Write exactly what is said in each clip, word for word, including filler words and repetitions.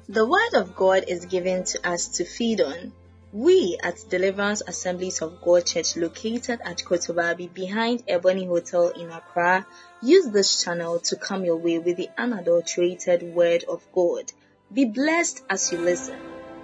The Word of God is given to us to feed on. We at Deliverance Assemblies of God Church, located at Kotobabi behind Ebony Hotel in Accra, use this channel to come your way with the unadulterated Word of God. Be blessed as you listen.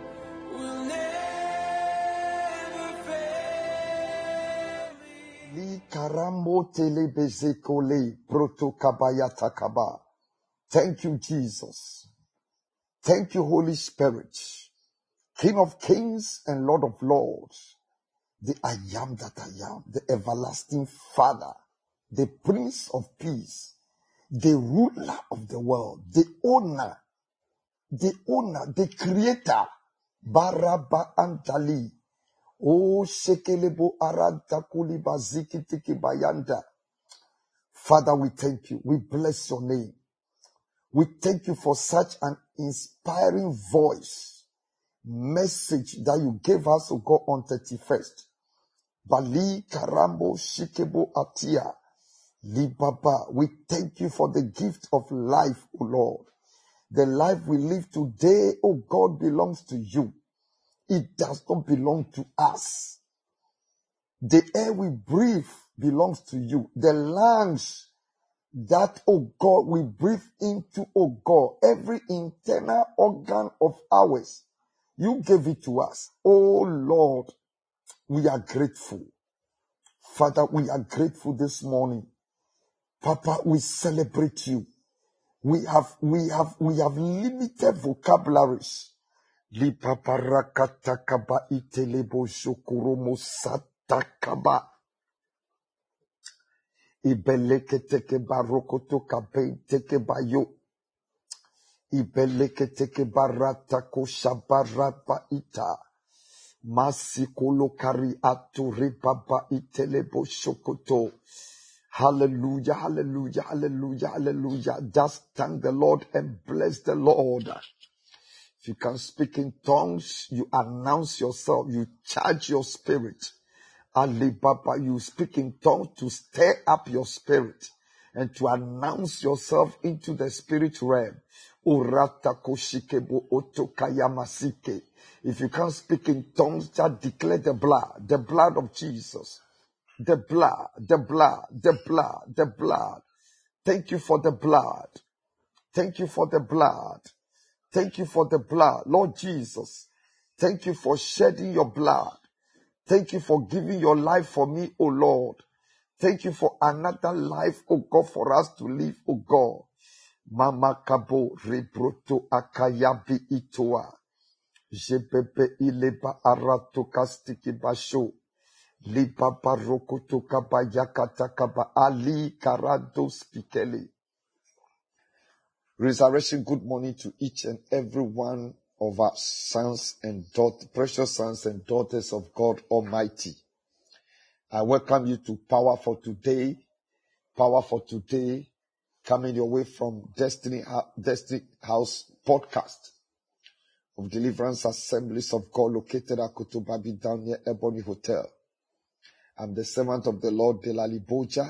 Thank you, Jesus. Thank you, Holy Spirit, King of kings and Lord of lords, the I am that I am, the everlasting Father, the Prince of Peace, the ruler of the world, the owner, the owner, the creator, Baraba Antali, O Shekelebo Aranta Kuliba Zikitiki Bayanda. Father, we thank you. We bless your name. We thank you for such an inspiring voice, message that you gave us to go on thirty-first. Bali Karambo Shikebo Atia Libaba. We thank you for the gift of life, O Lord. The life we live today, O God, belongs to you. It does not belong to us. The air we breathe belongs to you. The lungs that, oh God, we breathe into, oh God, every internal organ of ours, you gave it to us. Oh Lord, we are grateful. Father, we are grateful this morning. Papa, we celebrate you. We have, we have, we have limited vocabularies. Li papa rakatakaba itelebo shokuromo satakaba. Ibeleke teke barokoto kabe teke bayo. Ibeleke teke barata kosha baraba ita. Masikolo kari aturi baba itelebo shokoto. Hallelujah, hallelujah, hallelujah, hallelujah. Just thank the Lord and bless the Lord. If you can speak in tongues, you announce yourself, you charge your spirit. Alibaba, you speak in tongues to stir up your spirit and to announce yourself into the spirit realm. Urata koshikebo otokayamasike. If you can't speak in tongues, just declare the blood, the blood of Jesus. The blood, the blood, the blood, the blood. Thank you for the blood. Thank you for the blood. Thank you for the blood. Lord Jesus, thank you for shedding your blood. Thank you for giving your life for me, O Lord. Thank you for another life, O God, for us to live, O God. Mama kabo rebroto akayabi itoa. Jebebe ileba arato kastiki basho. Liba barokoto kaba yakata kaba ali karado spikeli. Resurrection, good morning to each and every one of us, sons and daughters, precious sons and daughters of God Almighty. I welcome you to Power for Today, Power for Today, coming your way from Destiny, Destiny House podcast of Deliverance Assemblies of God located at Kotobabi down near Ebony Hotel. I'm the servant of the Lord, Delali Boja,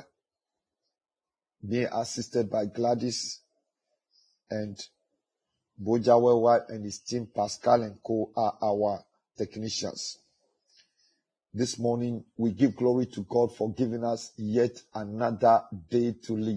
being assisted by Gladys and Boja Wewa and his team, Pascal and Co, are our technicians. This morning, we give glory to God for giving us yet another day to live.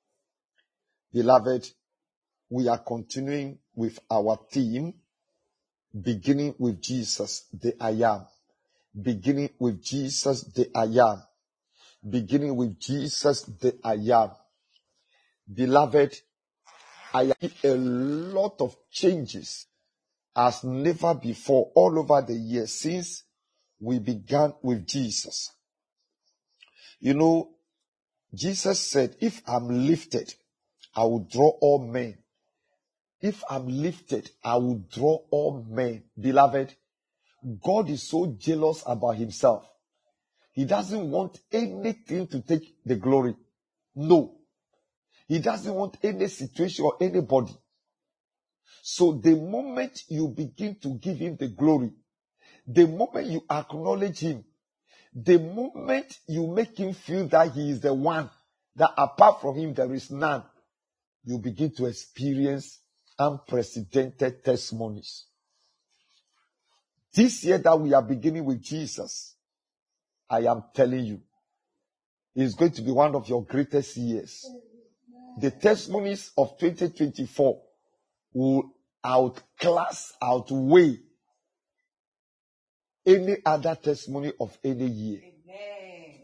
Beloved, we are continuing with our theme, beginning with Jesus, the I am. Beginning with Jesus, the I am. Beginning with Jesus, the I am. Beloved, I have a lot of changes as never before all over the years since we began with Jesus. You know, Jesus said, if I'm lifted, I will draw all men. If I'm lifted, I will draw all men. Beloved, God is so jealous about himself. He doesn't want anything to take the glory. No. He doesn't want any situation or anybody. So the moment you begin to give him the glory, the moment you acknowledge him, the moment you make him feel that he is the one, that apart from him there is none, you begin to experience unprecedented testimonies. This year that we are beginning with Jesus, I am telling you, it's going to be one of your greatest years. The testimonies of twenty twenty-four will outclass, outweigh any other testimony of any year. Amen.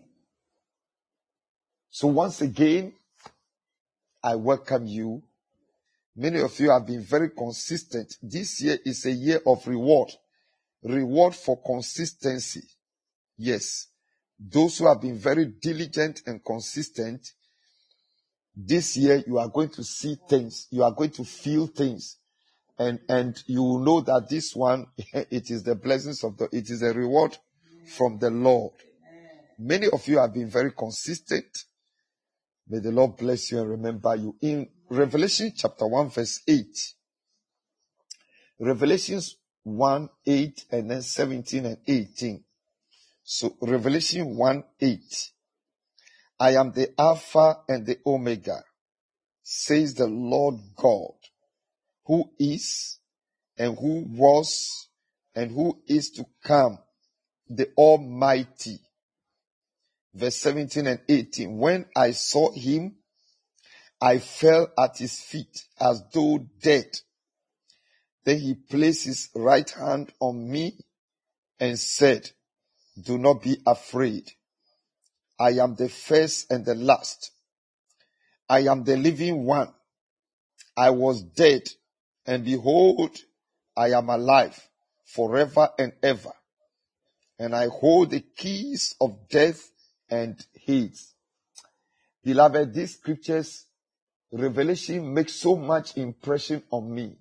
So once again, I welcome you. Many of you have been very consistent. This year is a year of reward. Reward for consistency. Yes. Those who have been very diligent and consistent, this year you are going to see things. You are going to feel things. And, and you will know that this one, it is the blessings of the, it is a reward from the Lord. Many of you have been very consistent. May the Lord bless you and remember you. In Revelation chapter one verse eight, Revelations one, eight, and then seventeen and eighteen. So Revelation one, eight. I am the Alpha and the Omega, says the Lord God, who is and who was and who is to come, the Almighty. Verse seventeen and eighteen. When I saw him, I fell at his feet as though dead. Then he placed his right hand on me and said, do not be afraid. I am the first and the last. I am the living one. I was dead, and behold, I am alive forever and ever. And I hold the keys of death and Hades. Beloved, these scriptures, Revelation makes so much impression on me.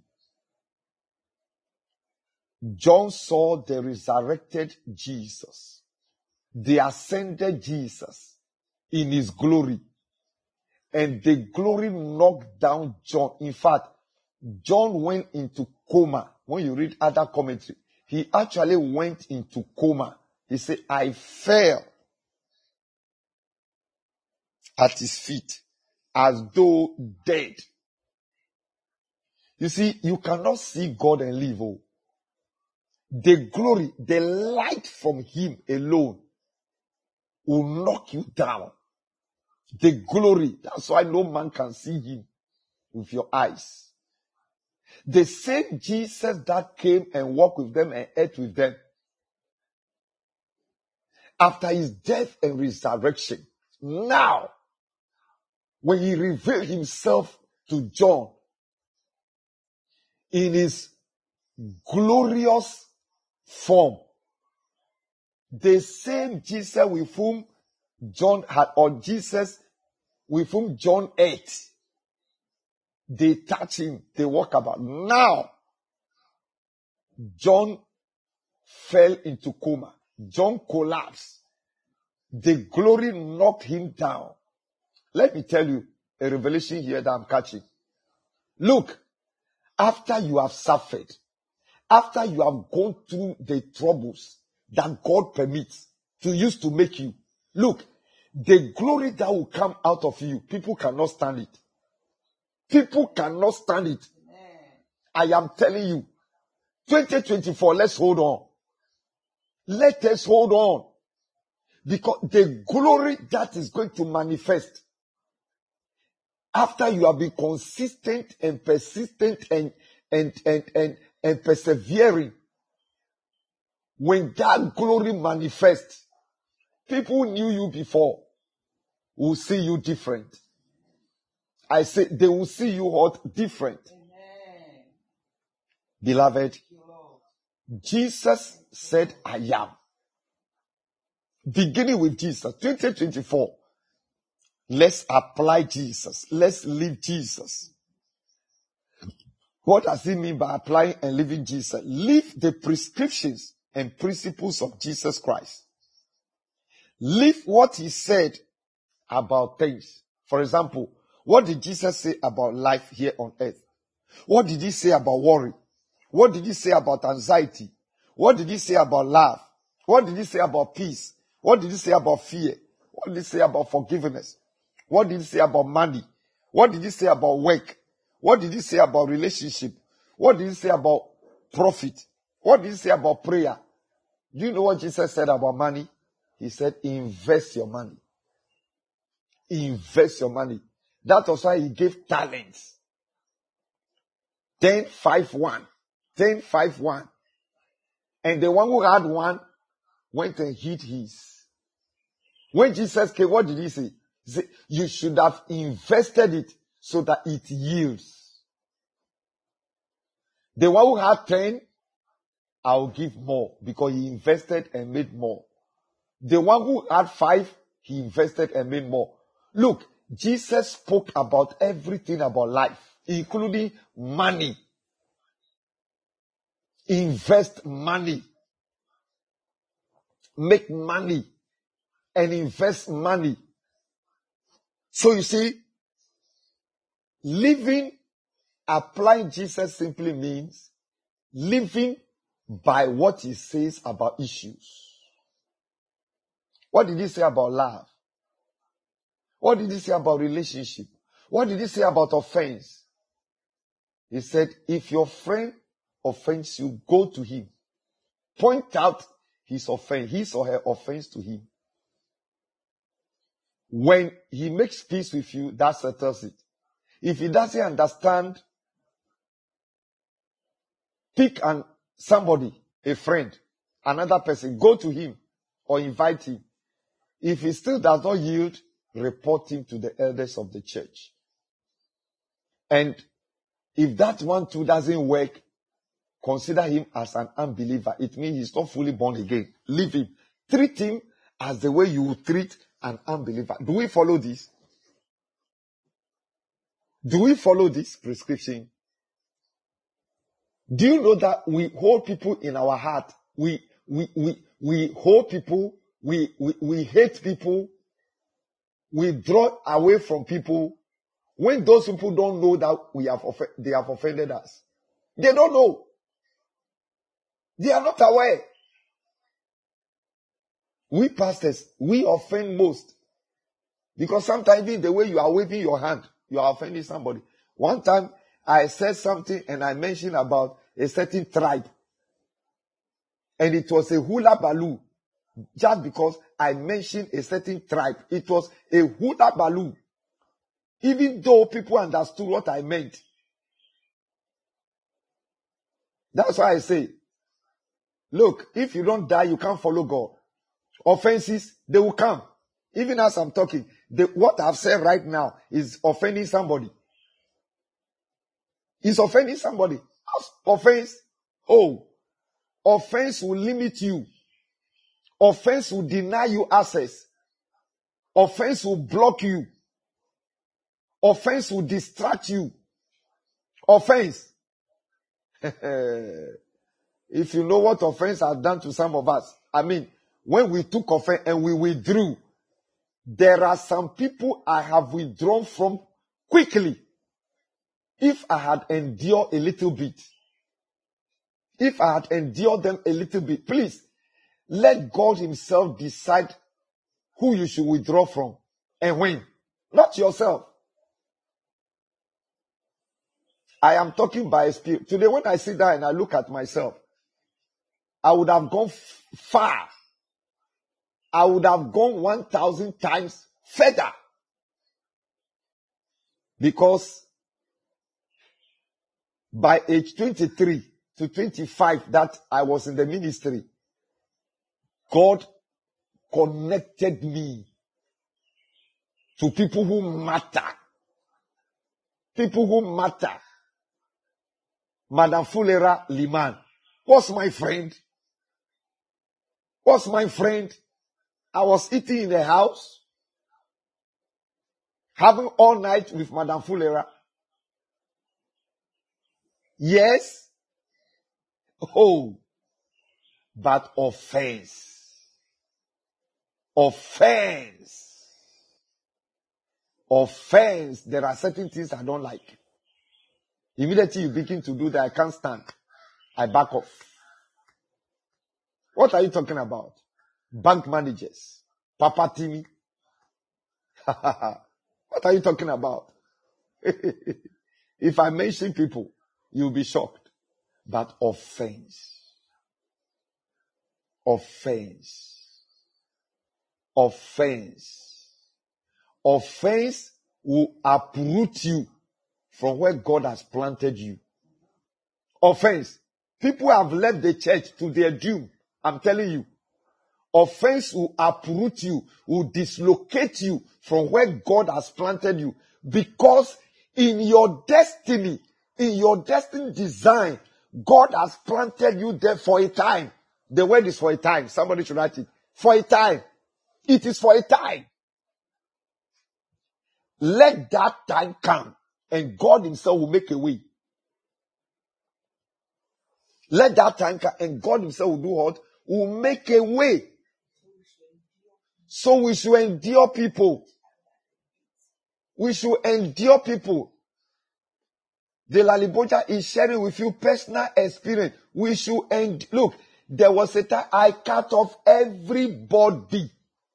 John saw the resurrected Jesus, the ascended Jesus in his glory. And the glory knocked down John. In fact, John went into coma. When you read other commentary, he actually went into coma. He said, I fell at his feet as though dead. You see, you cannot see God and live. Oh. The glory, the light from him alone will knock you down. The glory. That's why no man can see him with your eyes. The same Jesus that came and walked with them and ate with them, after his death and resurrection, now, when he revealed himself to John in his glorious form, the same Jesus with whom John had, or Jesus with whom John ate, they touch him, they walk about. Now, John fell into coma. John collapsed. The glory knocked him down. Let me tell you a revelation here that I'm catching. Look, after you have suffered, after you have gone through the troubles that God permits to use to make you, look, the glory that will come out of you, people cannot stand it. People cannot stand it. I am telling you, twenty twenty-four, let's hold on. Let us hold on. Because the glory that is going to manifest after you have been consistent and persistent and, and, and, and, and persevering, when that glory manifests, people knew you before will see you different. I say they will see you what different. Amen. Beloved, Jesus said, I am. Beginning with Jesus, twenty twenty-four. Let's apply Jesus. Let's live Jesus. What does it mean by applying and living Jesus? Live the prescriptions and principles of Jesus Christ. Live what he said about things. For example, what did Jesus say about life here on earth? What did he say about worry? What did he say about anxiety? What did he say about love? What did he say about peace? What did he say about fear? What did he say about forgiveness? What did he say about money? What did he say about work? What did he say about relationship? What did he say about profit? What did he say about prayer? Do you know what Jesus said about money? He said, invest your money. Invest your money. That was why he gave talents. ten, five, one. ten, five, one. And the one who had one went and hid his. When Jesus came, what did he say? He said, you should have invested it so that it yields. The one who had ten, I'll give more because he invested and made more. The one who had five, he invested and made more. Look, Jesus spoke about everything about life, including money. Invest money. Make money and invest money. So you see, living, applying Jesus simply means living by what he says about issues. What did he say about love? What did he say about relationship? What did he say about offense? He said, if your friend offends you, go to him. Point out his offense, his or her offense to him. When he makes peace with you, that settles it. If he doesn't understand, pick an, somebody, a friend, another person, go to him or invite him. If he still does not yield, report him to the elders of the church. And if that one too doesn't work, consider him as an unbeliever. It means he's not fully born again. Leave him. Treat him as the way you would treat an unbeliever. Do we follow this? Do we follow this prescription? Do you know that we hold people in our heart? We we we we hold people, we we, we hate people, we draw away from people when those people don't know that we have off- they have offended us. They don't know. They are not aware. We pastors, we offend most. Because sometimes even the way you are waving your hand, you are offending somebody. One time, I said something and I mentioned about a certain tribe. And it was a hula baloo. Just because I mentioned a certain tribe. It was a hula baloo. Even though people understood what I meant. That's why I say, look, if you don't die, you can't follow God. Offenses, they will come. Even as I'm talking, the, what I've said right now is offending somebody. Is offending somebody. Offense, oh, offense will limit you. Offense will deny you access. Offense will block you. Offense will distract you. Offense. If you know what offense has done to some of us, I mean, when we took offense and we withdrew, there are some people I have withdrawn from quickly. If I had endured a little bit, if I had endured them a little bit, please, let God himself decide who you should withdraw from and when. Not yourself. I am talking by a spirit. Today when I sit down and I look at myself, I would have gone f- far. I would have gone one thousand times further. Because by age twenty-three to twenty-five that I was in the ministry, God connected me to people who matter. People who matter. Madam Fulera Liman was my friend. Was my friend. I was eating in the house, having all night with Madam Fulera. Yes. Oh. But offense. Offense. Offense. There are certain things I don't like. Immediately you begin to do that, I can't stand. I back off. What are you talking about? Bank managers. Papa Timmy. What are you talking about? If I mention people, you'll be shocked. But offense. Offense. Offense. Offense will uproot you from where God has planted you. Offense. People have left the church to their doom. I'm telling you. Offense will uproot you, will dislocate you from where God has planted you. Because in your destiny, in your destiny design, God has planted you there for a time. The word is for a time. Somebody should write it. For a time. It is for a time. Let that time come and God himself will make a way. Let that time come and God himself will do what? Will make a way. So we should endure people. We should endure people. The Laliboja is sharing with you personal experience. We should end. Look, there was a time I cut off everybody.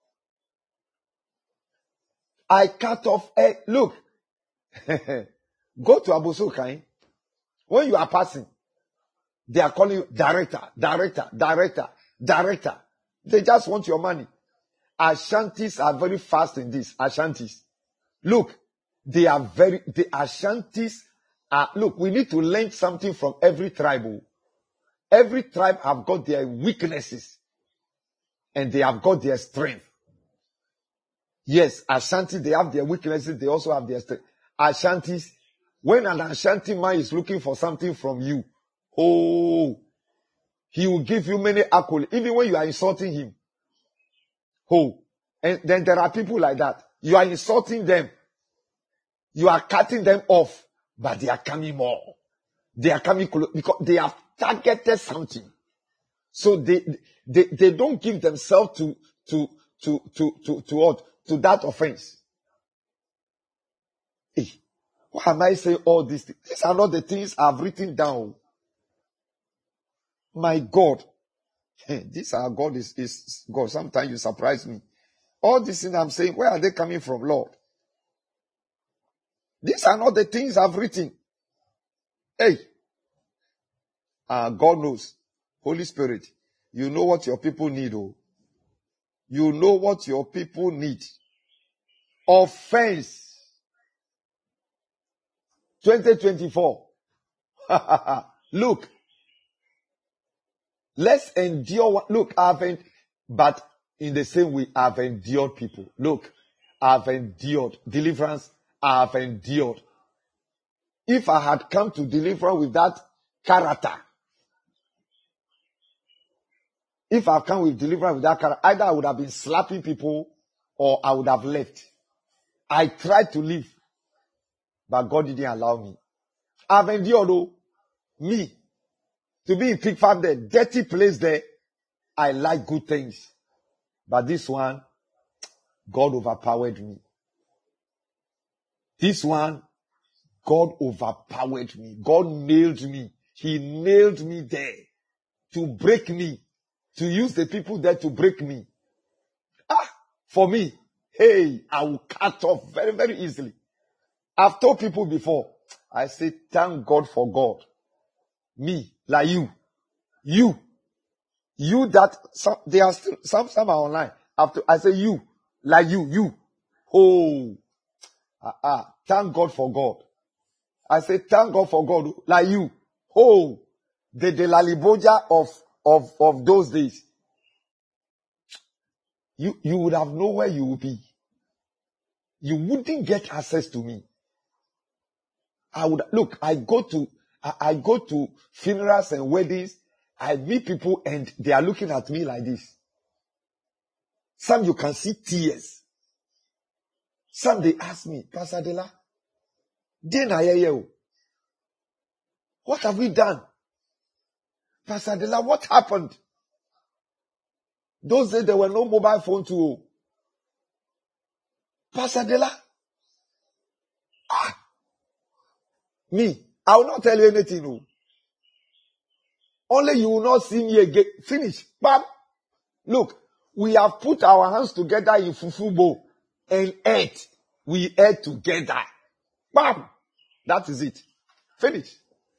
I cut off. A, look, go to Abosokai. When you are passing, they are calling you director, director, director, director. They just want your money. Ashantis are very fast in this. Ashantis. Look, they are very, the Ashantis are, look, we need to learn something from every tribe. Every tribe have got their weaknesses and they have got their strength. Yes, Ashanti, they have their weaknesses, they also have their strength. Ashantis, when an Ashanti man is looking for something from you, oh, he will give you many accolades, even when you are insulting him. Oh, and then there are people like that. You are insulting them. You are cutting them off, but they are coming more. They are coming close because they have targeted something. So they, they, they don't give themselves to, to, to, to, to, to what? To that offense. Hey, why am I saying all these things? These are not the things I've written down. My God. Hey, this our God is, is God. Sometimes you surprise me. All these things I'm saying, where are they coming from, Lord? These are not the things I've written. Hey. Uh, God knows. Holy Spirit, you know what your people need. Oh. You know what your people need. Offense. twenty twenty-four. Look. Let's endure. Look, I've en- but in the same way, I've endured people. Look, I've endured deliverance. I've endured. If I had come to deliver with that character, if I've come with deliverance with that character, either I would have been slapping people or I would have left. I tried to leave, but God didn't allow me. I've endured, though, me, to be in pig farm there, dirty place there. I like good things. But this one, God overpowered me. This one, God overpowered me. God nailed me. He nailed me there to break me, to use the people there to break me. Ah, for me, hey, I will cut off very, very easily. I've told people before, I say, thank God for God. Me, like you, you, you that, some, they are still, some, some are online. After, I say you, like you, you. Oh, ah, ah, thank God for God. I say, thank God for God, like you. Oh, the, the Laliboja of, of, of those days. You, you would have known where you would be. You wouldn't get access to me. I would, look, I go to, I, I go to funerals and weddings. I meet people and they are looking at me like this. Some you can see tears. Some they ask me, Pastor Dela, what have we done? Pastor Dela, what happened? Those days there were no mobile phone too. Pastor Dela, ah, me, I will not tell you anything. No. Only you will not see me again. Finish. Bam. Look, we have put our hands together in fufu bowl and ate. We ate together. Bam. That is it. Finish.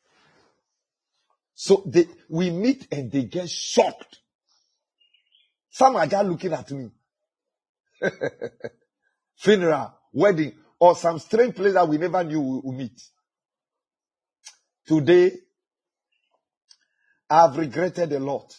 So they, we meet and they get shocked. Some are just looking at me. Funeral, wedding, or some strange place that we never knew we would meet. Today, I've regretted a lot.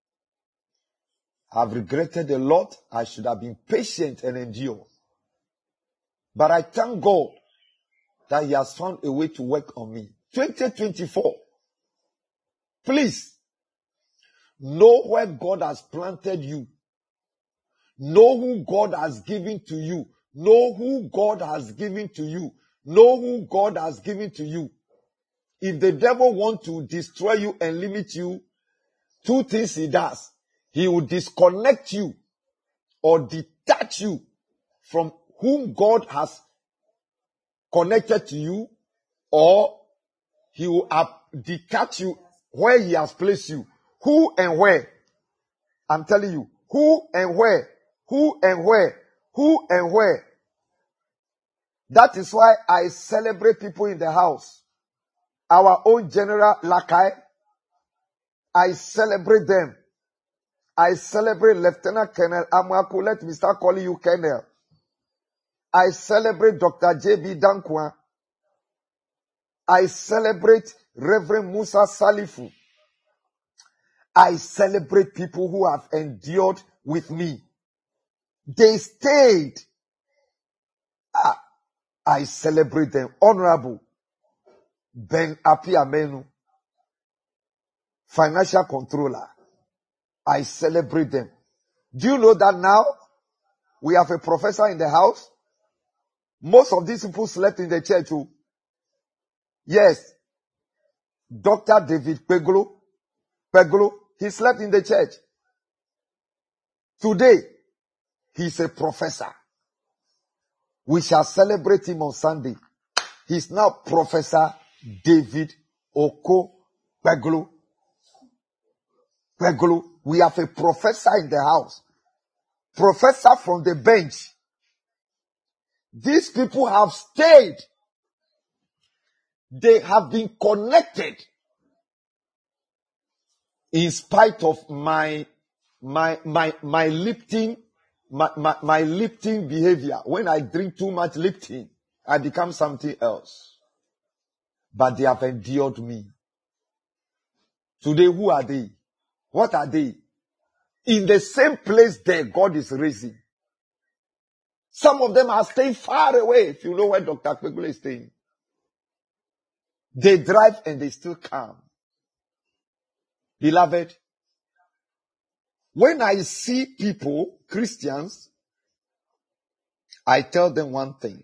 I've regretted a lot. I should have been patient and endure. But I thank God that He has found a way to work on me. twenty twenty-four. Please, know where God has planted you. Know who God has given to you. Know who God has given to you. Know who God has given to you. If the devil wants to destroy you and limit you, two things he does. He will disconnect you or detach you from whom God has connected to you, or he will up, detach you where he has placed you. Who and where? I'm telling you. Who and where? Who and where? Who and where? That is why I celebrate people in the house. Our own General Lakai, I celebrate them. I celebrate Lieutenant Colonel Amwaku. Let me start calling you Colonel. I celebrate Doctor J B Dankwa. I celebrate Reverend Musa Salifu. I celebrate people who have endured with me. They stayed. I, I celebrate them. Honorable Ben Api Amenu, Financial Controller. I celebrate them. Do you know that now we have a professor in the house? Most of these people slept in the church too. Yes. Doctor David Peglo, Peglo, he slept in the church. Today, he's a professor. We shall celebrate him on Sunday. He's now Professor David Oko Peglo. Peglo. We have a professor in the house. Professor from the bench. These people have stayed. They have been connected. In spite of my, my, my, my lifting, my, my, my lifting behavior. When I drink too much lifting, I become something else. But they have endured me. Today, who are they? What are they? In the same place there, God is raising. Some of them are staying far away. If you know where Doctor Pegula is staying. They drive and they still come. Beloved, when I see people, Christians, I tell them one thing.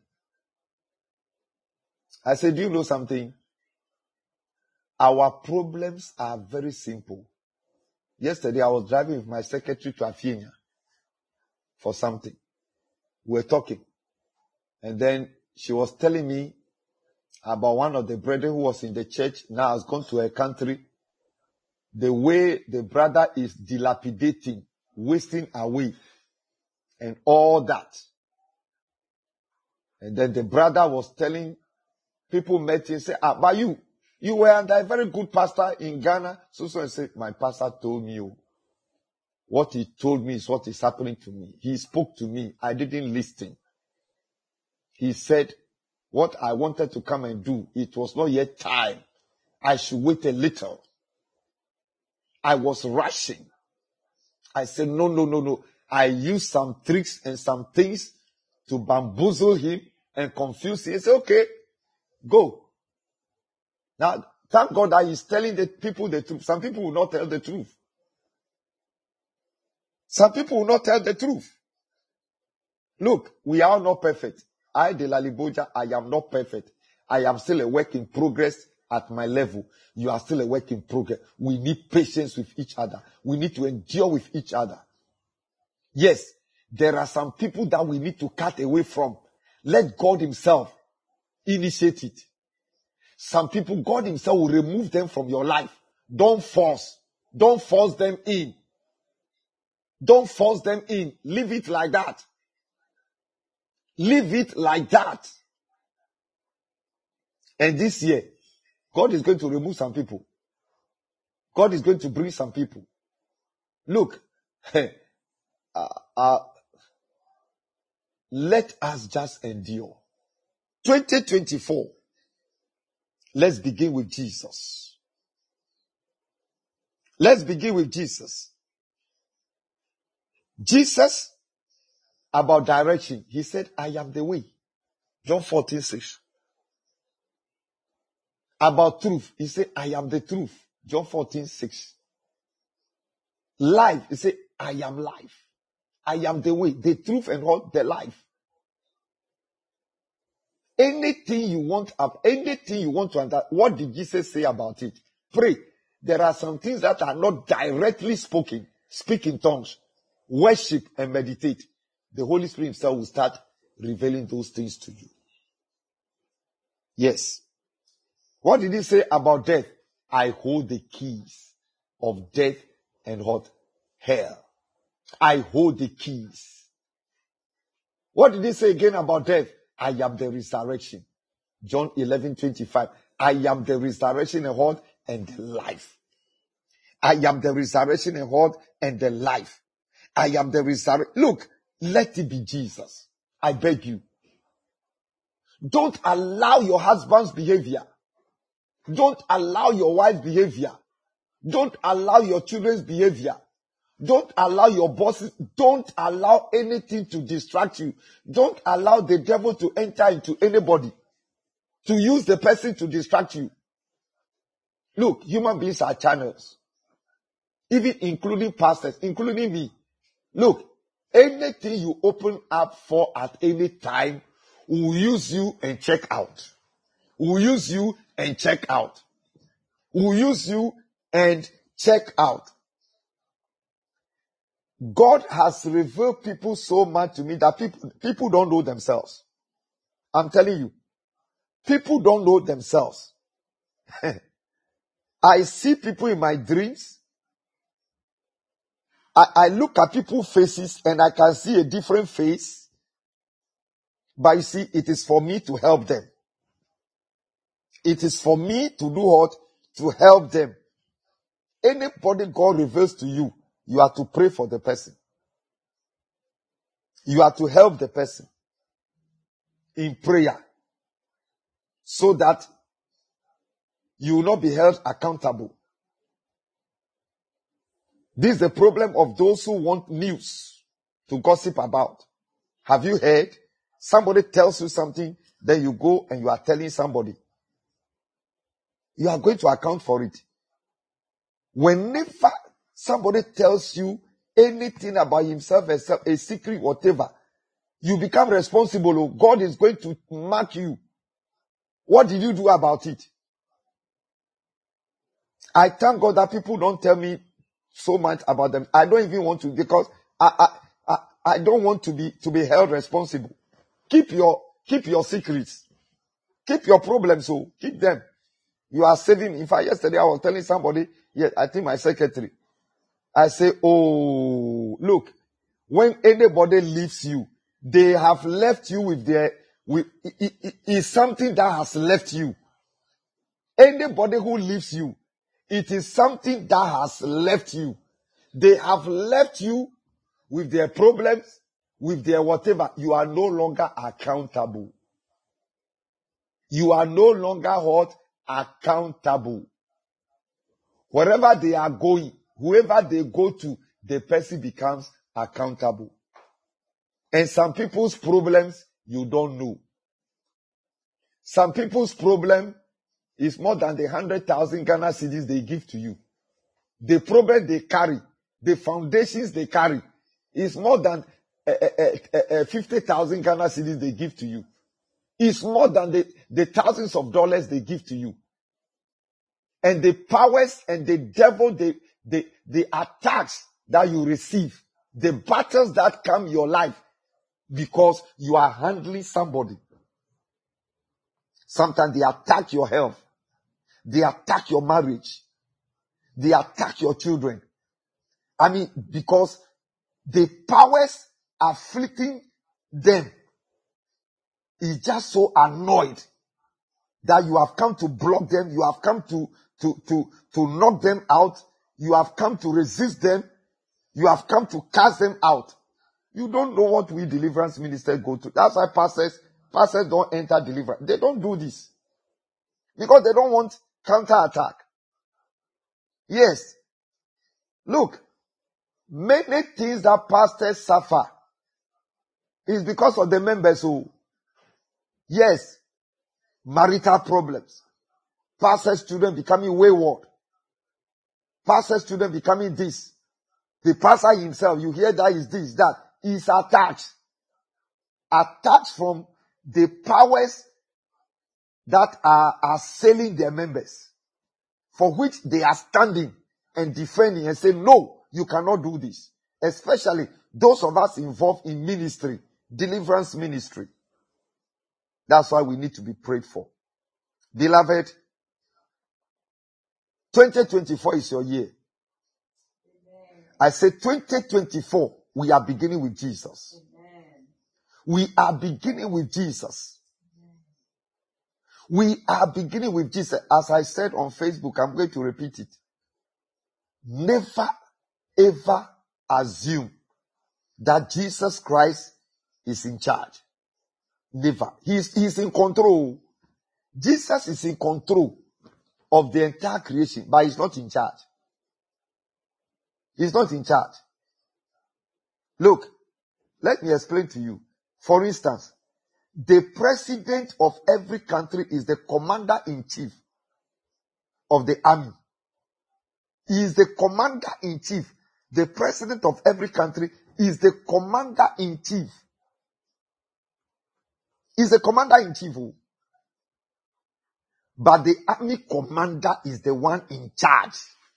I say, do you know something? Our problems are very simple. Yesterday, I was driving with my secretary to Afienya for something. We were talking. And then she was telling me about one of the brethren who was in the church, now has gone to a country. The way the brother is dilapidating, wasting away, and all that. And then the brother was telling people met him, say, ah, but you, you were under a very good pastor in Ghana. So so and say, my pastor told me, oh, what he told me is what is happening to me. He spoke to me. I didn't listen. He said, what I wanted to come and do, it was not yet time. I should wait a little. I was rushing. I said, no, no, no, no. I used some tricks and some things to bamboozle him and confuse him. He said, okay, go. Now, thank God that he's telling the people the truth. Some people will not tell the truth. Some people will not tell the truth. Look, we are not perfect. I, Delali Boja, I am not perfect. I am still a work in progress at my level. You are still a work in progress. We need patience with each other. We need to endure with each other. Yes, there are some people that we need to cut away from. Let God himself initiate it. Some people, God himself will remove them from your life. Don't force. Don't force them in. Don't force them in. Leave it like that. Leave it like that. And this year, God is going to remove some people. God is going to bring some people. Look, uh, uh, let us just endure. twenty twenty-four. Let's begin with Jesus. Let's begin with Jesus. Jesus, about direction, he said, I am the way. John fourteen six. About truth, he said, I am the truth. John fourteen six. Life, he said, I am life. I am the way, the truth, and all the life. Anything you want up, anything you want to understand, what did Jesus say about it? Pray. There are some things that are not directly spoken. Speak in tongues. Worship and meditate. The Holy Spirit himself will start revealing those things to you. Yes. What did he say about death? I hold the keys of death and what? Hell. I hold the keys. What did he say again about death? I am the resurrection. John eleven twenty-five. I am the resurrection and what? And the life. I am the resurrection and what? And the life. I am the resurrection. Look, let it be Jesus. I beg you. Don't allow your husband's behavior. Don't allow your wife's behavior. Don't allow your children's behavior. Don't allow your bosses. Don't allow anything to distract you. Don't allow the devil to enter into anybody, to use the person to distract you. Look, human beings are channels. Even including pastors, including me. Look, anything you open up for at any time will use you and check out. Will use you and check out. Will use you and check out. God has revealed people so much to me that people, people don't know themselves. I'm telling you. People don't know themselves. I see people in my dreams. I, I look at people's faces and I can see a different face. But you see, it is for me to help them. It is for me to do what? To help them. Anybody God reveals to you, you are to pray for the person. You are to help the person in prayer so that you will not be held accountable. This is the problem of those who want news to gossip about. Have you heard? Somebody tells you something, then you go and you are telling somebody. You are going to account for it. Whenever somebody tells you anything about himself, a secret, whatever, you become responsible. God is going to mark you. What did you do about it? I thank God that people don't tell me so much about them. I don't even want to, because I, I, I, I don't want to be, to be held responsible. Keep your, keep your secrets. Keep your problems, so keep them. You are saving. In fact, yesterday I was telling somebody, yeah, I think my secretary, I say, oh, look, when anybody leaves you, they have left you with their, with, it, it, it's something that has left you. Anybody who leaves you, it is something that has left you. They have left you with their problems, with their whatever. You are no longer accountable. You are no longer what? Accountable. Wherever they are going, whoever they go to, the person becomes accountable. And some people's problems, you don't know. Some people's problem is more than the one hundred thousand Ghana cedis they give to you. The problem they carry, the foundations they carry, is more than uh, uh, uh, uh, fifty thousand Ghana cedis they give to you. It's more than the, the thousands of dollars they give to you. And the powers and the devil, the, the, the attacks that you receive, the battles that come your life, because you are handling somebody. Sometimes they attack your health. They attack your marriage. They attack your children. I mean, because the powers afflicting them is just so annoyed that you have come to block them, you have come to, to, to, to knock them out, you have come to resist them, you have come to cast them out. You don't know what we deliverance ministers go to. That's why pastors, pastors don't enter deliverance. They don't do this. Because they don't want counterattack. Yes. Look, many things that pastors suffer is because of the members who, yes, marital problems, pastor student becoming wayward, pastor student becoming this, the pastor himself, you hear that is this, that, is attached, attached from the powers that are assailing their members, for which they are standing and defending and saying, no, you cannot do this. Especially those of us involved in ministry, deliverance ministry. That's why we need to be prayed for. Beloved, twenty twenty-four is your year. Amen. I say twenty twenty-four, we are beginning with Jesus. Amen. We are beginning with Jesus. Amen. We are beginning with Jesus. As I said on Facebook, I'm going to repeat it. Never, ever assume that Jesus Christ is in charge. Never. He's, he's in control. Jesus is in control of the entire creation, but he's not in charge. He's not in charge. Look, let me explain to you. For instance, the president of every country is the commander-in-chief of the army. He is the commander-in-chief. The president of every country is the commander-in-chief. He's the commander-in-chief. But the army commander is the one in charge.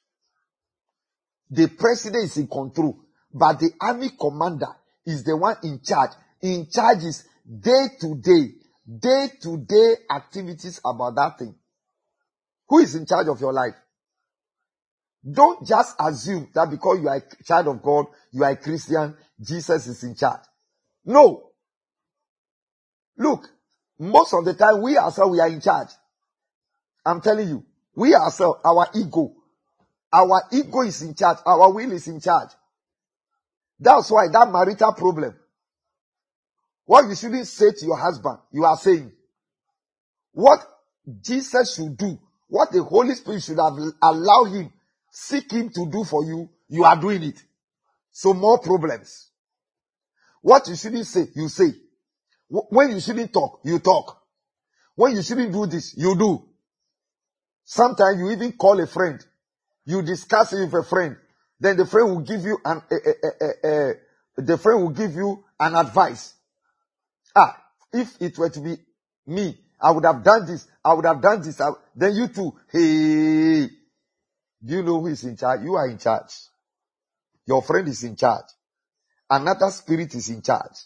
The president is in control, but the army commander is the one in charge. In charge is day-to-day, day-to-day activities about that thing. Who is in charge of your life? Don't just assume that because you are a child of God, you are a Christian, Jesus is in charge. No. Look, most of the time we ourselves, we are in charge. I'm telling you, we ourselves, our ego, our ego is in charge, our will is in charge. That's why that marital problem, what you shouldn't say to your husband, you are saying. What Jesus should do, what the Holy Spirit should have allowed him, seek him to do for you, you are doing it. So more problems. What you shouldn't say, you say. When you shouldn't talk, you talk. When you shouldn't do this, you do. Sometimes you even call a friend. You discuss it with a friend. Then the friend will give you an, uh, uh, uh, uh, the friend will give you an advice. Ah, if it were to be me, I would have done this. I would have done this. I, then you too. Hey, do you know who is in charge? You are in charge. Your friend is in charge. Another spirit is in charge.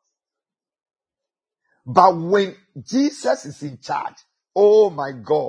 But when Jesus is in charge, oh my God,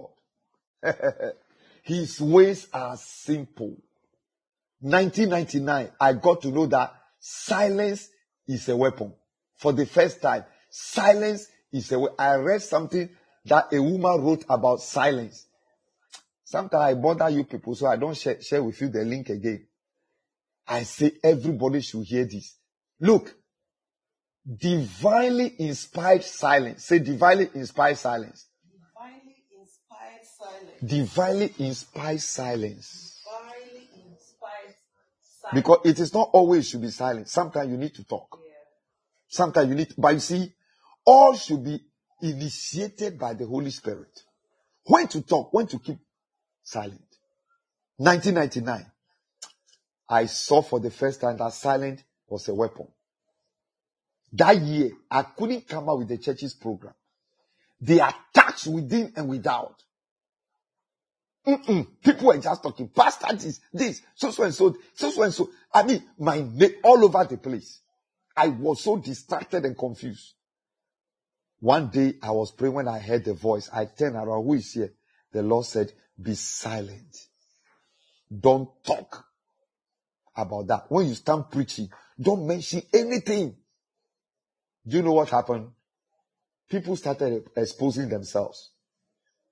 his ways are simple. nineteen ninety-nine, I got to know that silence is a weapon. For the first time, silence is a weapon. I read something that a woman wrote about silence. Sometimes I bother you people, so I don't share, share with you the link again. I say everybody should hear this. Look, divinely inspired silence. Say divinely inspired silence. Divinely inspired silence. Divinely inspired silence. Divinely inspired silence. Because it is not always should be silent. Sometimes you need to talk. Yeah. Sometimes you need, but you see, all should be initiated by the Holy Spirit. When to talk, when to keep silent. nineteen ninety-nine, I saw for the first time that silence was a weapon. That year, I couldn't come out with the church's program. They attacked within and without. Mm-mm. People were just talking, pastor this, this, so so and so, so so and so. I mean, my name all over the place. I was so distracted and confused. One day I was praying when I heard the voice. I turned around, who is here? The Lord said, be silent. Don't talk about that. When you stand preaching, don't mention anything. Do you know what happened? People started exposing themselves.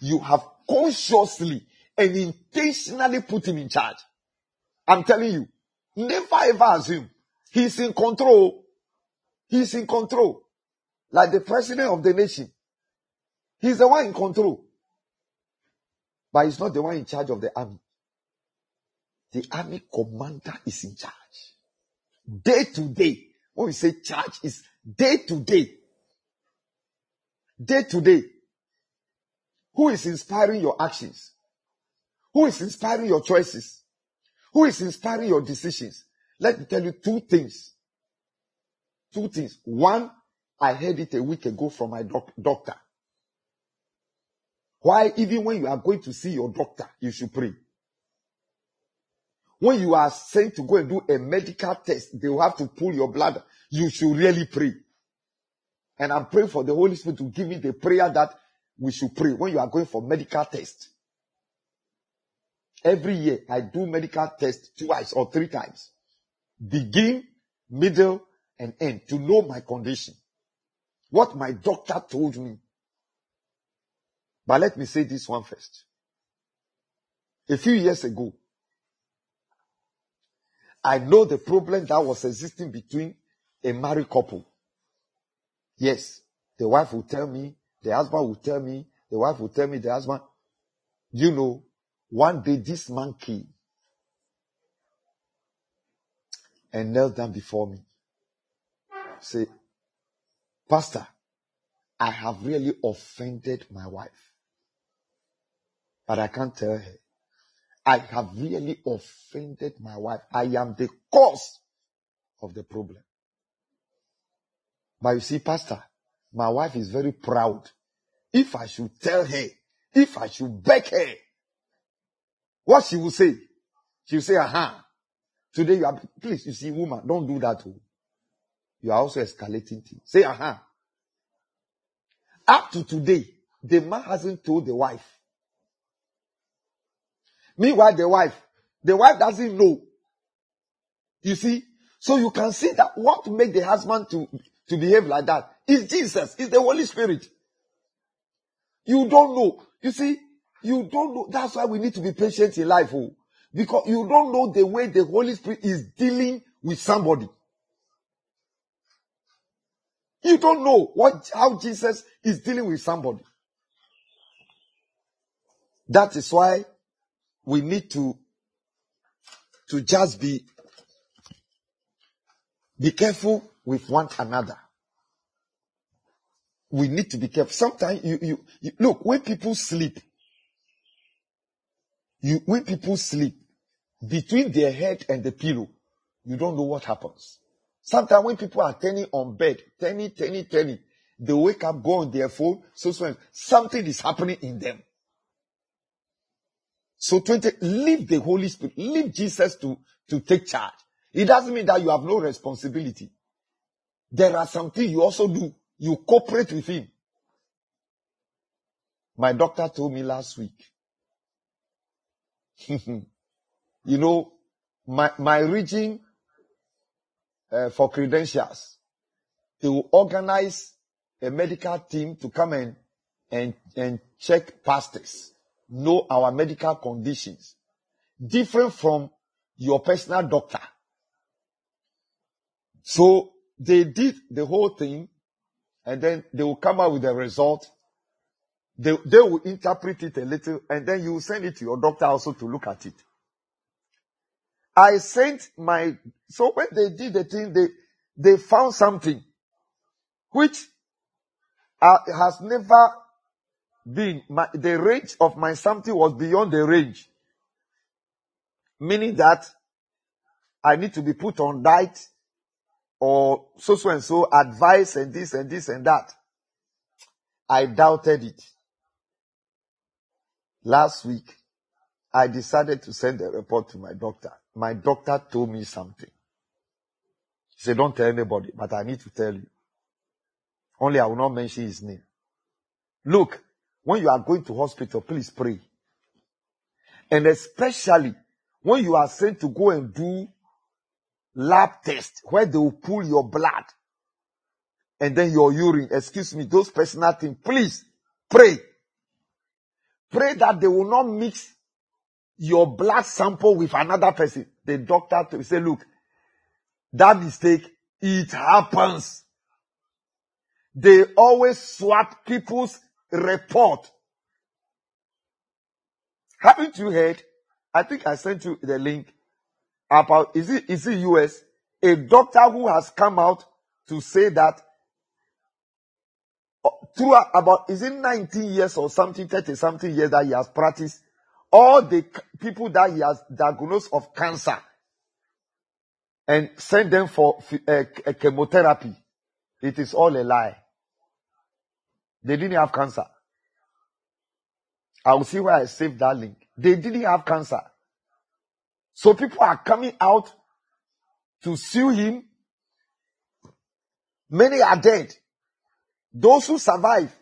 you have consciously and intentionally put him in charge. I'm telling you, never ever assume. He's in control. He's in control. Like the president of the nation. He's the one in control. But he's not the one in charge of the army. The army commander is in charge. Day to day. When we say charge, is day to day. Day to day. Who is inspiring your actions? Who is inspiring your choices? Who is inspiring your decisions? Let me tell you two things. Two things. One, I heard it a week ago from my doc- doctor. Why, even when you are going to see your doctor, you should pray. When you are sent to go and do a medical test, they will have to pull your blood. You should really pray. And I'm praying for the Holy Spirit to give me the prayer that we should pray when you are going for medical test. Every year, I do medical test twice or three times. Begin, middle, and end to know my condition. What my doctor told me. But let me say this one first. A few years ago, I know the problem that was existing between a married couple. Yes, the wife will tell me, the husband will tell me, the wife will tell me, the husband. You know, one day this man came and knelt down before me. Say, Pastor, I have really offended my wife. But I can't tell her. I have really offended my wife. I am the cause of the problem. But you see, Pastor, my wife is very proud. If I should tell her, if I should beg her, what she will say? She will say, aha. Today you are, please, you see, woman, don't do that. You are also escalating things. Say, aha. Up to today, the man hasn't told the wife. Meanwhile, the wife, the wife doesn't know. You see? So you can see that what makes the husband to, to behave like that is Jesus, is the Holy Spirit. You don't know. You see, you don't know. That's why we need to be patient in life. Oh, because you don't know the way the Holy Spirit is dealing with somebody. You don't know what how Jesus is dealing with somebody. That is why we need to, to just be, be careful with one another. We need to be careful. Sometimes you, you, you look, when people sleep, you, when people sleep, between their head and the pillow, you don't know what happens. Sometimes when people are turning on bed, turning, turning, turning, they wake up, go on their phone, so, so something is happening in them. So twenty, leave the Holy Spirit, leave Jesus to, to take charge. It doesn't mean that you have no responsibility. There are some things you also do. You cooperate with him. My doctor told me last week. You know, my, my region uh, for credentials, they will organize a medical team to come and, and, and check pastors, know our medical conditions, different from your personal doctor. So they did the whole thing, and then they will come out with the result. They, they will interpret it a little, and then you will send it to your doctor also to look at it. I sent my, so when they did the thing, they, they found something which uh, has never been, my, the range of my something was beyond the range. Meaning that I need to be put on diet or so, so and so advice and this and this and that. I doubted it. Last week, I decided to send a report to my doctor. My doctor told me something. He said, don't tell anybody, but I need to tell you. Only I will not mention his name. Look, when you are going to hospital, please pray. And especially when you are sent to go and do lab tests, where they will pull your blood and then your urine, excuse me, those personal things, please pray. Pray that they will not mix your blood sample with another person. The doctor to say, look, that mistake, it happens. They always swap people's report. Haven't you heard? I think I sent you the link about, is it, is it U S? A doctor who has come out to say that through about, is it nineteen years or something, thirty something years that he has practiced, all the c- people that he has diagnosed of cancer and sent them for f- uh, c- chemotherapy, it is all a lie. They didn't have cancer. I will see where I saved that link. They didn't have cancer. So people are coming out to sue him. Many are dead. Those who survive.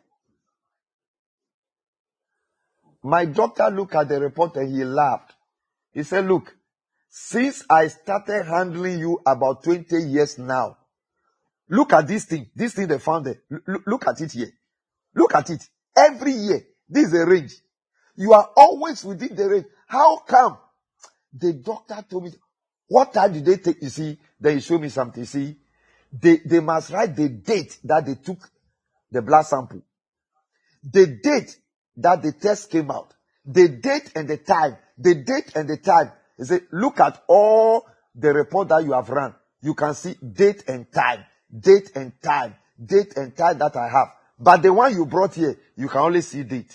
My doctor looked at the report and he laughed. He said, look, since I started handling you about twenty years now, look at this thing. This thing they found there. L- look at it here. Look at it. Every year, this is a range. You are always within the range. How come? The doctor told me, what time did they take? You see, then he showed me something. You see, they, they must write the date that they took the blood sample, the date that the test came out, the date and the time, the date and the time. He said, look at all the report that you have run. You can see date and time, date and time, date and time that I have. But the one you brought here, you can only see date.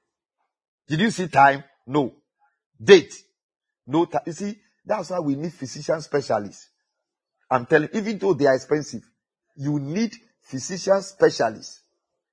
Did you see time? No. Date. No time. You see, that's why we need physician specialists. I'm telling you, even though they are expensive, you need physician specialists.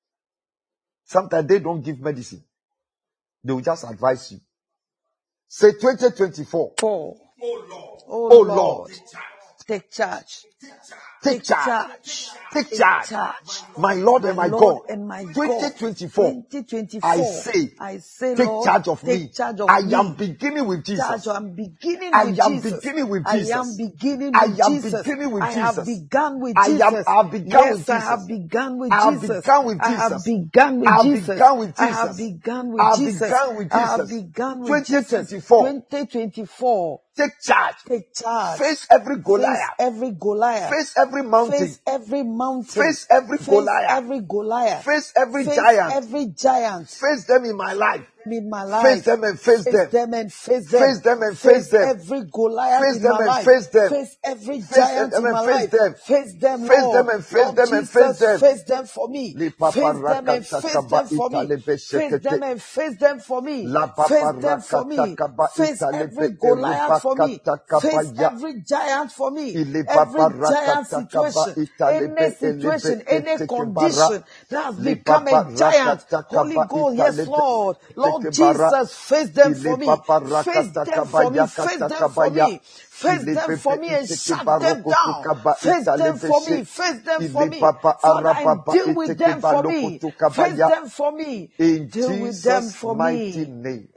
Sometimes they don't give medicine. They will just advise you. Say twenty twenty-four. Four. Oh Lord, Oh Oh Lord, Lord, take charge. take Take charge. charge. Take Take charge. charge. My Lord My and my Lord God. and my God. twenty twenty-four. twenty twenty-four. I say, I say, take Lord, charge of take me. charge of I me. am beginning with Charge. Jesus. I'm beginning I with am Jesus. beginning with I am Jesus. beginning I with am Jesus. beginning with I have Jesus. begun with I am, Jesus. I have begun with Yes, I have Jesus. begun with I have Jesus. begun with I have Jesus. begun with I have Jesus. begun with I have Jesus. begun I with have Jesus. begun with I have Jesus. begun with Jesus. twenty twenty-four. twenty twenty-four. Take charge. Take charge. Face every Face Goliath. every Goliath. Face every mountain. Face every mountain. Face every Face Goliath. every Goliath. Face every Face giant. every giant Face them in my life. in my Face life. them and face Face them. them and face them. Face them and face Face them. every Goliath Face in them my and life. face them. Face every Face giant them in and my face life. them. Face them, Face Lord. them and face Lord them and face Jesus, them. face them for me. Li Face them and paparakata face kaba them for me. italebe Face them shekete. and face them for me. La Face them for paparakata me. kaba Face italebe every Goliath for me. erubakata kaba Face ya. every giant for me. Ili Every giant paparakata kaba situation, italebe any situation, elebe any eteke bara. condition that has Li become a giant. paparakata Holy kaba Ghost, yes, italebe Lord. Lord eteke bara. Jesus, face them Ili for me. Face paparakata them kaba for me. Face yakata them kaba for ya. me. Face Ili them pepe for me and iteke shut them barokoto down. kaba Face them italebe for she. me. Face them for Ili me. papa Father, and arababa deal with iteke them for me. balokoto kaba Face ya. them for me. In Deal with them Jesus' for mighty me. name.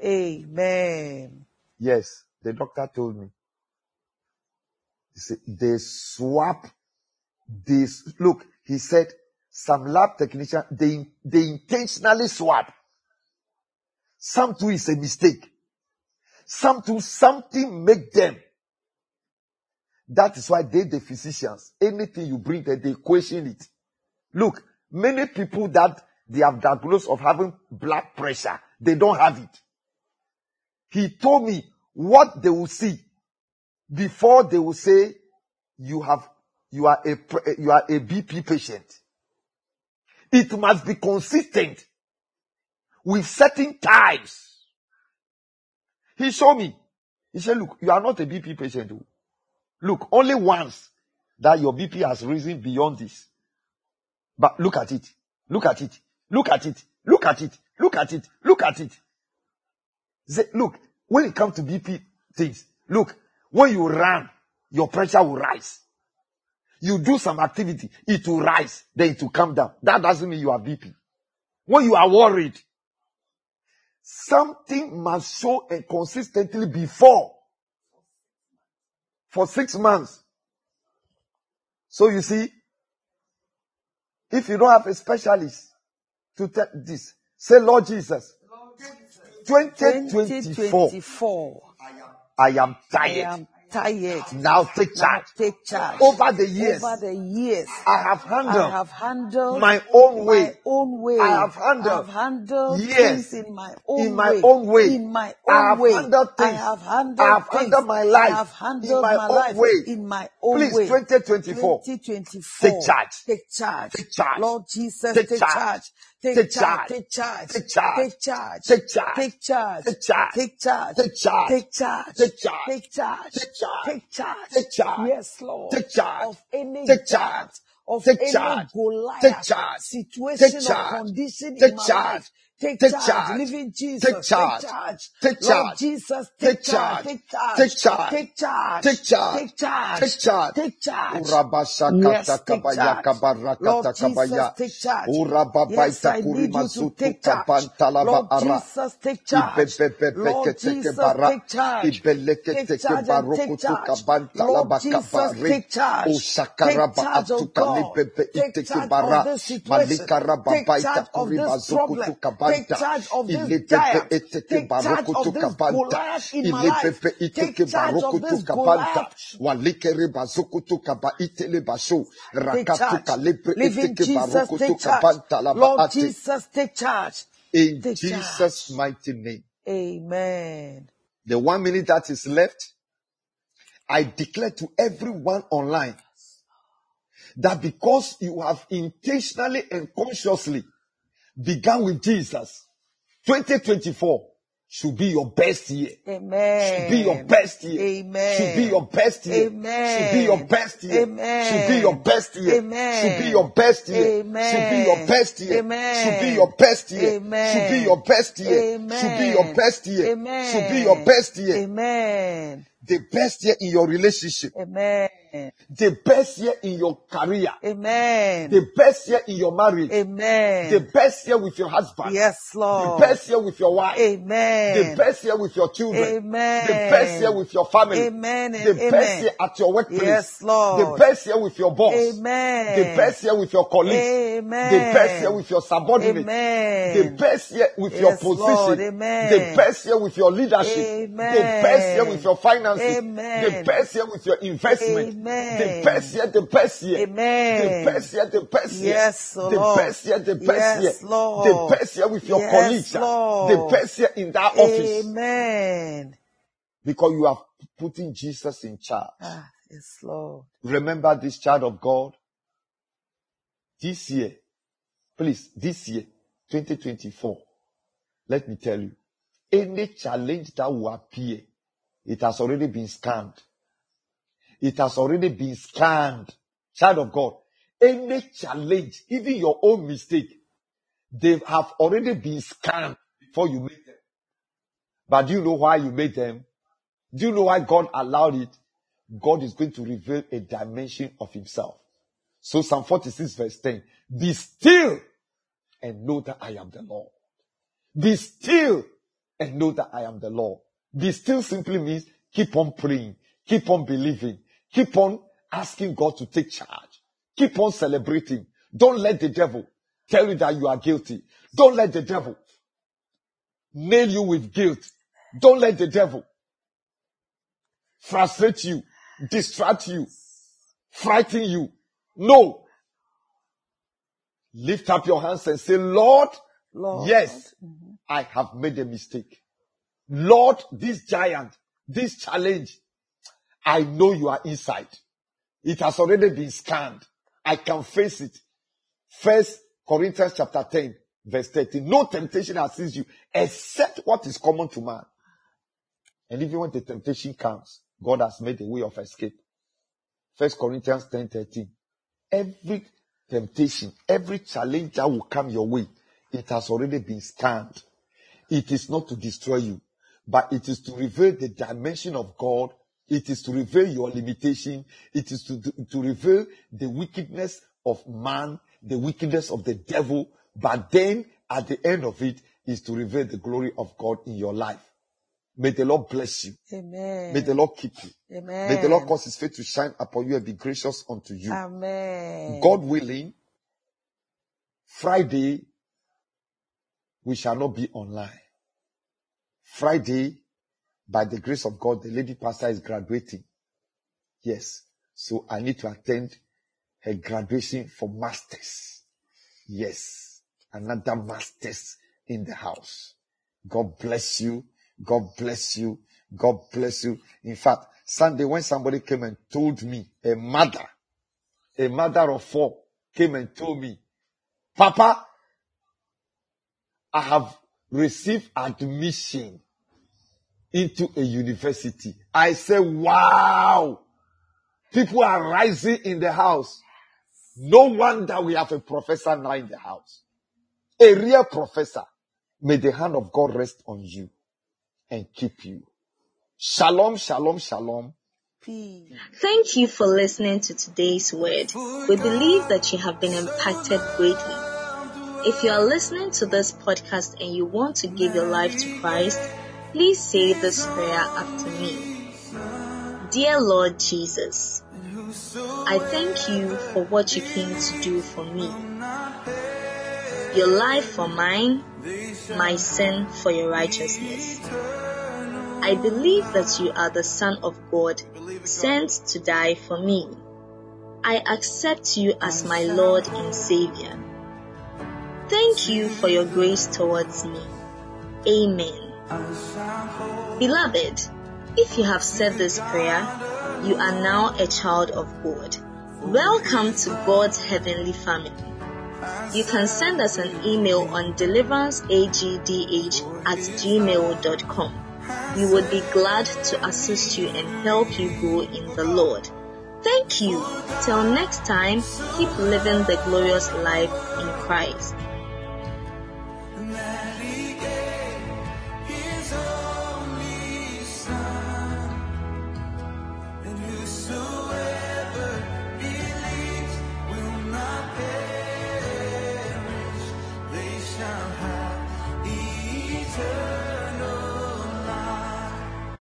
Amen. Yes, the doctor told me. He said, they swap this. Look, he said, some lab technician, they, they intentionally swap. Some too is a mistake. Some too, something make them. That is why they, the physicians, anything you bring them, they question it. Look, many people that they have diagnosed of having blood pressure, they don't have it. He told me what they will see before they will say you have, you are a, you are a B P patient. It must be consistent with certain times. He showed me. He said, look, you are not a B P patient. Look, only once that your B P has risen beyond this. But look at it. Look at it. Look at it. Look at it. Look at it. Look at it. Say, look, when it comes to B P things, look, when you run, your pressure will rise. You do some activity, it will rise, then it will come down. That doesn't mean you have B P. When you are worried, something must show and consistently before for six months. So you see, if you don't have a specialist to tell this, say, Lord Jesus, Lord Jesus, twenty twenty twenty-four, twenty-four. I am I tired. am tired. Now take Now charge. take charge. Over the years, Over the years, I have I handled have handled my own my way. own way. I have I handled have handled years things in my own in my way. own way. In my I own have way. handled I things. have I handled have things. handled my I life have in handled my my own life way. in my own Please, way. twenty twenty-four, twenty take twenty-four. charge. Take charge. Take charge. Lord Jesus, Take take charge. charge. Take Take charge. charge. Take charge. Take charge. Take charge. Take charge. Take charge. Take charge. Take charge. Take charge. Take charge. Take charge. Take charge. Take charge. Take charge. Take charge. Yes, Lord. Take charge. Of any Take charge. giant, of Take any charge. Take Goliath charge. situation Take or charge. condition Take in my charge. life. Take Take charge. charge. Living Jesus. Take Take charge. charge. Take Lord charge. Jesus, Take take charge. charge. Take charge. Take charge. Take charge. Take charge. Take charge. Take charge. Take charge. Urabashakata Yes, take kabaya charge. kabarakata Lord Jesus, kabaya. take charge. Yes, Urababaita I need kurima you to zutu take charge. kabantalaba Lord ara. Jesus, take charge. Lord Ibebebebeketeke Jesus, bara. take charge. Take Ibeleketeke charge and take barokutu charge. Lord kabantalaba Jesus, kabare. take charge. Take Oshakaraba charge, oh atuka God. libebe Take iteke charge bara. of this situation. Malikaraba Take baita charge of kuriba this problem. zukutu Take kabanta. charge of this Ilebebe giant. eteke Take charge barokutu of this kabanta. Goliath in my life. Ilebebe Take iteke charge of barokutu this kabanta. Goliath. Walikere bazukutu kaba itele basho. Take Rakatu charge. kalebre Living eteke Jesus, barokutu take charge. kabanta laba Lord ate. Jesus, take charge. In Take Jesus' charge. mighty name. Amen. The one minute that is left, I declare to everyone online that because you have intentionally and consciously begun with Jesus, twenty twenty-four should be your best year. Amen. Should be your best year. Amen. Should be your best year. Amen. Should be your best year. Amen. Should be your best year. Amen. Should be your best year. Amen. Should be your best year. Amen. Should be your best year. Amen. Should be your best year. Amen. Should be your best year. Amen. Should be your best year. Amen. The best year in your relationship. Amen. The best year in your career. Amen. The best year in your marriage. Amen. The best year with your husband. Yes, The Lord. best year with your wife. Amen. The best year with your children. Amen. The best year with your family. Amen and The amen. best year at your workplace. Yes, Lord. The best year with your boss. Amen. The best year with your colleagues. Amen. The best year with your subordinates. Amen. The best year with your Yes, position. Lord. Amen. The best year with your leadership. Amen. The best year with your finances. Amen. The best year with your investment. Amen. The best year, the best year. Amen. The best year, the best year. Yes, the Lord. best year, the best Yes, year. Lord. The best year with your Yes, colleagues. Lord. The best year in that office. Amen. Because you are putting Jesus in charge. Ah, yes, Lord. Remember this, child of God. This year, please, this year, twenty twenty-four, let me tell you, any challenge that will appear, it has already been scanned. It has already been scanned. Child of God, any challenge, even your own mistake, they have already been scanned before you made them. But do you know why you made them? Do you know why God allowed it? God is going to reveal a dimension of himself. So Psalm forty-six verse ten, be still and know that I am the Lord. Be still and know that I am the Lord. Be still simply means keep on praying, keep on believing, keep on asking God to take charge, keep on celebrating. Don't let the devil tell you that you are guilty. Don't let the devil nail you with guilt. Don't let the devil frustrate you, distract you, frighten you. No. Lift up your hands and say, Lord, Lord. yes, mm-hmm. I have made a mistake. Lord, this giant, this challenge, I know you are inside. It has already been scanned. I can face it. First Corinthians chapter ten, verse thirteen. No temptation has seized you except what is common to man. And even when the temptation comes, God has made a way of escape. First Corinthians ten, thirteen. Every temptation, every challenge that will come your way, it has already been scanned. It is not to destroy you, but it is to reveal the dimension of God. It is to reveal your limitation. It is to, to, to reveal the wickedness of man, the wickedness of the devil. But then at the end of it is to reveal the glory of God in your life. May the Lord bless you. Amen. May the Lord keep you. Amen. May the Lord cause his face to shine upon you and be gracious unto you. Amen. God willing, Friday, we shall not be online. Friday, by the grace of God, the lady pastor is graduating. Yes. So I need to attend her graduation for masters. Yes. Another masters in the house. God bless you. God bless you. God bless you. In fact, Sunday when somebody came and told me, a mother, a mother of four came and told me, Papa, I have received admission into a university. I said, wow, people are rising in the house. No wonder we have a professor now in the house. A real professor. May the hand of God rest on you and keep you. Shalom, shalom, shalom. Peace. Thank you for listening to today's word. We believe that you have been impacted greatly. If you are listening to this podcast and you want to give your life to Christ, please say this prayer after me. Dear Lord Jesus, I thank you for what you came to do for me. Your life for mine, my sin for your righteousness. I believe that you are the Son of God, sent to die for me. I accept you as my Lord and Savior. Thank you for your grace towards me. Amen. Beloved, if you have said this prayer, you are now a child of God. Welcome to God's heavenly family. You can send us an email on deliveranceagdh at gmail dot com. We would be glad to assist you and help you grow in the Lord. Thank you. Till next time, keep living the glorious life in Christ. Eternal.